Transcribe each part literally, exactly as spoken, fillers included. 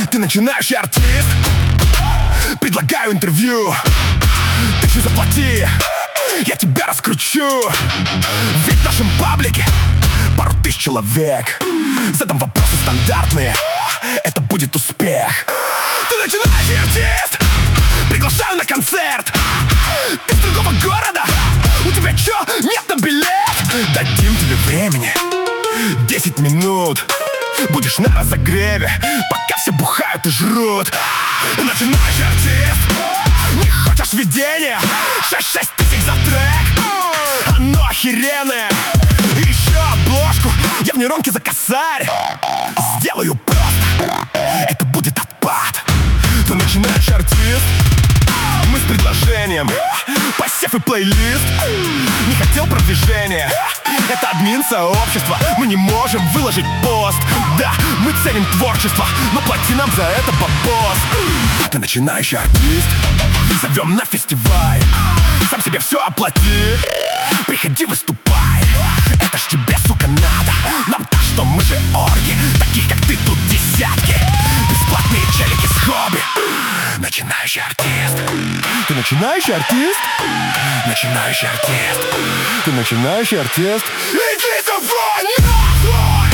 Ты начинающий артист, предлагаю интервью. Ты же заплати, я тебя раскручу. Ведь в нашем паблике пару тысяч человек. Задам вопросы стандартные, это будет успех. Ты начинающий артист, приглашаю на концерт. Ты с другого города, у тебя чё, нет на билет? Дадим тебе времени, десять минут. Будешь на разогреве, пока все бухают и жрут. Начинающий артист, не хочешь видения? шесть-шесть тысяч за трек, оно охеренное. И еще обложку я в нейронке за косарь сделаю просто, это будет отпад. Ты начинающий артист, мы с предложением, посев и плейлист. Не хотел продвижения, это админ сообщества. Мы не можем выложить пост. Да, мы ценим творчество, но плати нам за это бабос. Ты начинающий артист, зовем на фестиваль. Сам себе все оплати, приходи, выступай. Это ж тебе, сука, надо. Нам так, что мы же орги, таких как ты тут десятки. Бесплатные челики с хобби. Начинающий артист. Ты начинающий артист? Начинающий артист. Ты начинающий артист. Идите вы нахуй!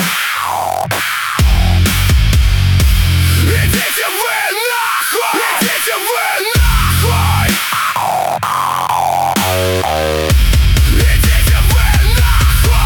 Идите вы нахуй! Идите вы нахуй! Идите вы нахуй!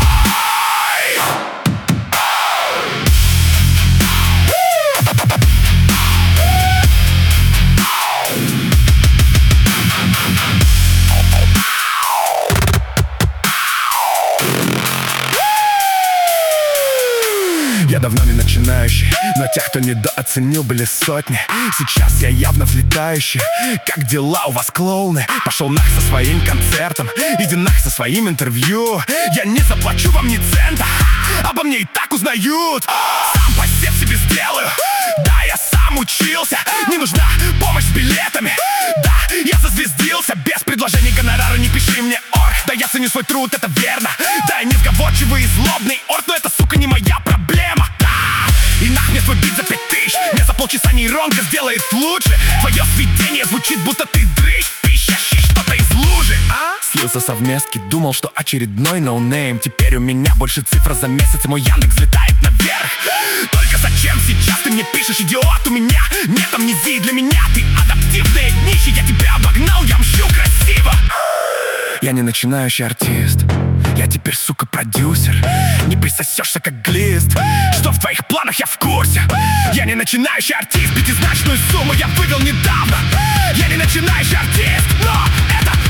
Я давно не начинающий, но тех, кто недооценил, были сотни. Сейчас я явно взлетающий. Как дела у вас, клоуны? Пошел нах со своим концертом, иди нах со своим интервью. Я не заплачу вам ни цента, обо мне и так узнают. Сам посев себе сделаю, да, я сам учился. Не нужна помощь с билетами, да, я зазвездился. Без предложений гонорара не пиши мне, орг. Да, я ценю свой труд, это верно. Да, я несговорчивый и злобный орг, но это, сука, не моя проблема. И нах мне свой бит за пять тысяч. Мне за полчаса нейронка сделает лучше. Твое сведение звучит, будто ты дрыщ, пищащий что-то из лужи, а? Слился совместки, думал, что очередной ноунейм. Теперь у меня больше цифр за месяц, и мой Яндекс взлетает наверх. Только зачем сейчас ты мне пишешь, идиот? У меня нет амнезии, для меня ты адаптивный днище. Я тебя обогнал, я мщу красиво. Я не начинающий артист, я теперь, сука, продюсер. Не присосешься, как глист. Что в твоих планах, я в курсе. Я не начинающий артист, пятизначную сумму я вывел недавно. Я не начинающий артист, но это